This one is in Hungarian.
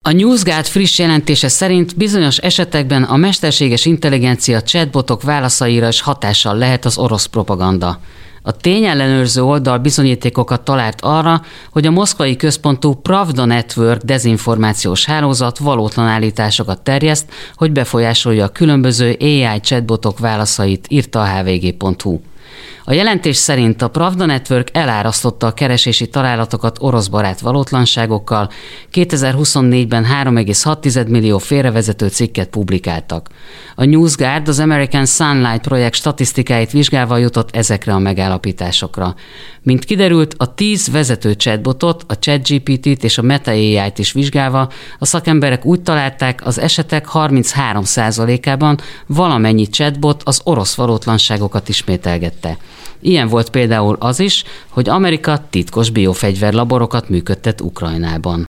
A NewsGuard friss jelentése szerint bizonyos esetekben a mesterséges intelligencia chatbotok válaszaira is hatással lehet az orosz propaganda. A tényellenőrző oldal bizonyítékokat talált arra, hogy a moszkvai központú Pravda Network dezinformációs hálózat valótlan állításokat terjeszt, hogy befolyásolja a különböző AI chatbotok válaszait, írta a hvg.hu. A jelentés szerint a Pravda Network elárasztotta a keresési találatokat oroszbarát valótlanságokkal, 2024-ben 3,6 millió félrevezető cikket publikáltak. A NewsGuard az American Sunlight projekt statisztikáit vizsgálva jutott ezekre a megállapításokra. Mint kiderült, a 10 vezető chatbotot, a ChatGPT-t és a Meta AI-t is vizsgálva, a szakemberek úgy találták, az esetek 33%-ában valamennyi chatbot az orosz valótlanságokat ismételgette. Ilyen volt például az is, hogy Amerika titkos biofegyverlaborokat működtet Ukrajnában.